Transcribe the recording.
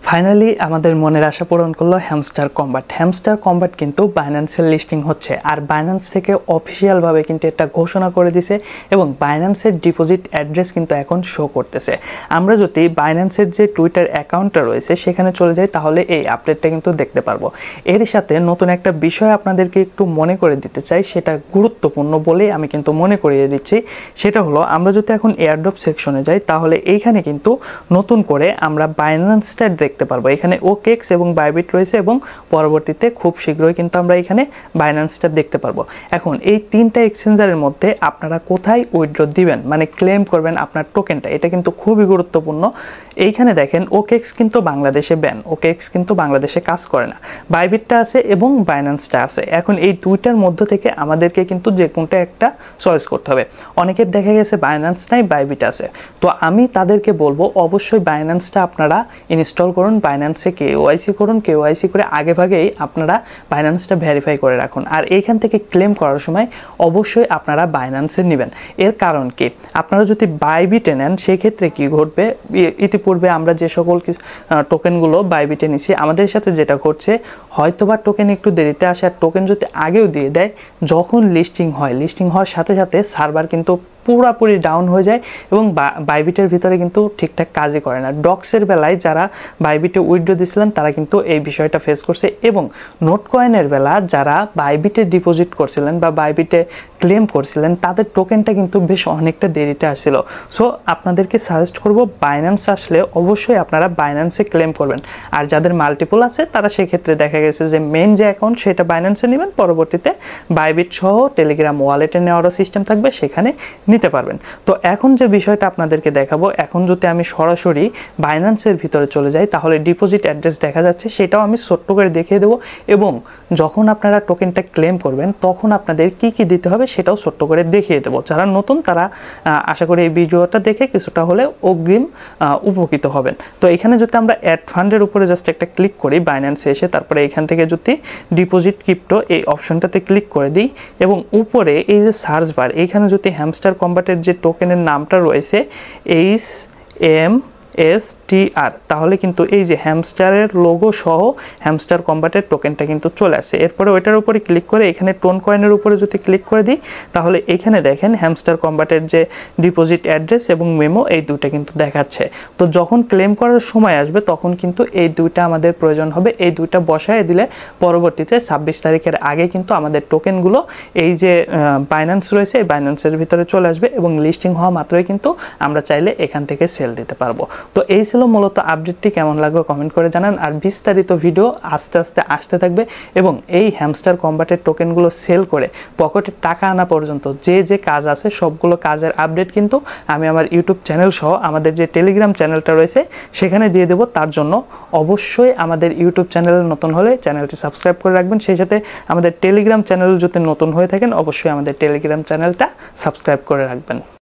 Finally আমাদের মনের আশা পূরণ করলো হ্যামস্টার কম্বাট। হ্যামস্টার কম্বাট কিন্তু বাইন্যান্সের লিস্টিং হচ্ছে, আর বাইন্যান্স থেকে অফিসিয়ালভাবে কিন্তু এটা ঘোষণা করে দিছে এবং বাইন্যান্সের ডিপোজিট অ্যাড্রেস কিন্তু এখন শো করতেছে। আমরা যদি বাইন্যান্সের যে টুইটার অ্যাকাউন্টটা রয়েছে সেখানে চলে যাই তাহলে এই আপডেটটা কিন্তু দেখতে পারবো। এর সাথে নতুন একটা বিষয় আপনাদেরকে একটু মনে করে দিতে চাই, সেটা গুরুত্বপূর্ণ বলেই আমি কিন্তু মনে করিয়ে দিচ্ছি। সেটা হলো, আমরা যদি এখন এয়ারড্রপ সেকশনে যাই তাহলে এইখানে কিন্তু নতুন করে আমরা বাইন্যান্সটা দেখতে পারবো। এখানে ওকেক্স এবং বাইবিট রয়েছে এবং পরবর্তীতে খুব শীঘ্রই কিন্তু আমরা এখানে বাইন্যান্সটা দেখতে পারবো। এখন এই তিনটা এক্সচেঞ্জারের মধ্যে আপনারা কোথায় উইথড্র দিবেন, মানে ক্লেম করবেন আপনার টোকেনটা, এটা কিন্তু খুবই গুরুত্বপূর্ণ। এইখানে দেখেন ওকেক্স কিন্তু বাংলাদেশে ব্যান, ওকেক্স কিন্তু বাংলাদেশে কাজ করে না। বাইবিটটা আছে এবং বাইন্যান্সটা আছে। এখন এই দুইটার মধ্য থেকে আমাদেরকে কিন্তু যে কোনটা একটা চয়েস করতে হবে। অনেকের দেখা গেছে বাইন্যান্স নাই, বাইবিট আছে, তো আমি তাদেরকে বলবো অবশ্যই বাইন্যান্সটা আপনারা ইনস্টল করুন, বাইন্যান্সে কেওআইসি করুন, কেওআইসি করে আগেভাগেই আপনারা বাইন্যান্সটা ভেরিফাই করে রাখুন। আর এইখান থেকে ক্লেম করার সময় অবশ্যই আপনারা বাইন্যান্সে নেবেন। এর কারণ কি, আপনারা যদি বাইবিটে নেন সেক্ষেত্রে কি ঘটবে, ইতিপূর্বে আমরা যে সকল টোকেনগুলো বাইবিটে নিছি আমাদের সাথে যেটা ঘটছে, হয়তোবা টোকেন একটু দেরিতে আসে, আর টোকেন যদি আগেও দিয়ে দেয়, যখন লিস্টিং হয়, লিস্টিং হওয়ার সাথে সাথে সার্ভার কিন্তু পুরোপুরি ডাউন হয়ে যায় এবং বাইবিটের ভিতরে কিন্তু ঠিকঠাক কাজই করে না। ডক্সের বেলায় যারা বাইবিটে উইথড্র দিয়েছিলেন তারা কিন্তু এই বিষয়টা ফেস করছে, এবং নোট কয়েনের বেলা যারা বাইবিটে ডিপোজিট করছিলেন বা বাইবিটে ক্লেম করছিলেন তাদের টোকেনটা কিন্তু বেশ অনেকটা দেরিতে আসছিল। সো আপনাদেরকে সাজেস্ট করব, বাইন্যান্স আসলে অবশ্যই আপনারা বাইন্যান্সে ক্লেম করবেন। আর যাদের মাল্টিপল আছে তারা সেক্ষেত্রে দেখা গেছে যে মেন যে অ্যাকাউন্ট সেটা বাইন্যান্সে নেবেন, পরবর্তীতে বাইবিট সহ টেলিগ্রাম ওয়ালেটে নেওয়ারও সিস্টেম থাকবে, সেখানে নিতে পারবেন। তো এখন যে বিষয়টা আপনাদেরকে দেখাবো, এখন যদি আমি সরাসরি বাইন্যান্সের ভিতরে চলে যাই তাহলে ডিপোজিট অ্যাড্রেস দেখা যাচ্ছে, সেটাও আমি ছোট্ট করে দেখিয়ে দেবো, এবং যখন আপনারা টোকেনটা ক্লেম করবেন তখন আপনাদের কি কি দিতে হবে সেটাও ছোট্ট করে দেখিয়ে দেবো। যারা নতুন তারা আশা করি এই ভিডিওটা দেখে কিছুটা হলে অগ্রিম উপকৃত হবেন। তো এখানে যদি আমরা অ্যাড ফান্ডের উপরে জাস্ট একটা ক্লিক করি বাইন্যান্সে এসে, তারপরে এখান থেকে যদি ডিপোজিট ক্রিপ্টো এই অপশনটাতে ক্লিক করে দিই এবং উপরে এই যে সার্চ বার, এইখানে যদি হ্যামস্টার কম্বাটের যে টোকেনের নামটা রয়েছে HMSTR, তাহলে কিন্তু এই যে হ্যামস্টারের লোগো সহ হ্যামস্টার কম্বাটের টোকেনটা কিন্তু চলে আসে। এরপরে ওইটার উপরে ক্লিক করে এখানে টোন কয়েনের উপরে যদি ক্লিক করে দিই তাহলে এখানে দেখেন হ্যামস্টার কম্বাটের যে ডিপোজিট অ্যাড্রেস এবং মেমো এই দুইটা কিন্তু দেখাচ্ছে। তো যখন ক্লেম করার সময় আসবে তখন কিন্তু এই দুইটা আমাদের প্রয়োজন হবে, এই দুইটা বসায় দিলে পরবর্তীতে 26 তারিখের আগে কিন্তু আমাদের টোকেনগুলো এই যে বাইন্যান্স রয়েছে এই বাইন্যান্সের ভিতরে চলে আসবে এবং লিস্টিং হওয়া মাত্রই কিন্তু আমরা চাইলে এখান থেকে সেল দিতে পারবো। তো এই ছিল মূলত আপডেটটি, কেমন লাগলো কমেন্ট করে জানান। আর বিস্তারিত ভিডিও আস্তে আস্তে আসতে থাকবে এবং এই হ্যামস্টার কম্বাটের টোকেনগুলো সেল করে পকেটে টাকা আনা পর্যন্ত যে যে কাজ আছে সবগুলো কাজের আপডেট কিন্তু আমি আমার ইউটিউব চ্যানেল সহ আমাদের যে টেলিগ্রাম চ্যানেলটা রয়েছে সেখানে দিয়ে দেবো। তার জন্য অবশ্যই আমাদের ইউটিউব চ্যানেলে নতুন হলে চ্যানেলটি সাবস্ক্রাইব করে রাখবেন, সেই সাথে আমাদের টেলিগ্রাম চ্যানেল যদি নতুন হয়ে থাকেন অবশ্যই আমাদের টেলিগ্রাম চ্যানেলটা সাবস্ক্রাইব করে রাখবেন।